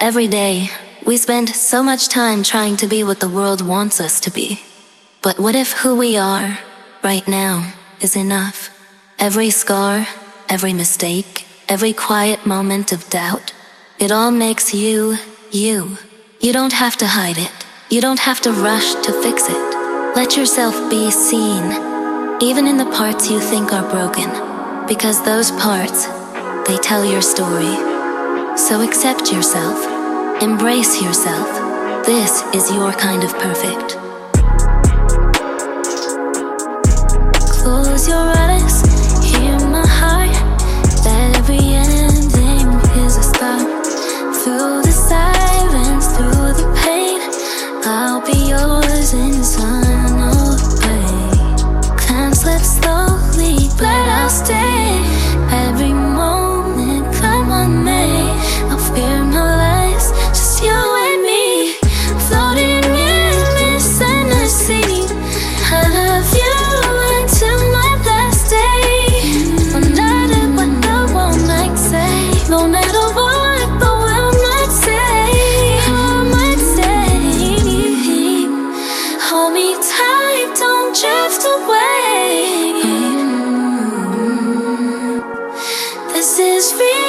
Every day, we spend so much time trying to be what the world wants us to be. But what if who we are, right now, is enough? Every scar, every mistake, every quiet moment of doubt, it all makes you, you. You don't have to hide it. You don't have to rush to fix it. Let yourself be seen, even in the parts you think are broken, because those parts, they tell your story. So accept yourself. Embrace yourself. This is your kind of perfect. Close your eyes, hear my heart. That every ending is a start. Through the silence, through the pain, I'll be yours in sun or rain. Can't slip slowly, but I'll stay. Every moment, come on, May. I'll fear no lies, just you and me. Floating in this endless sea. I love you until my last day. No matter what the world might say, no matter what the world might say, hold me tight, don't drift away. This is real.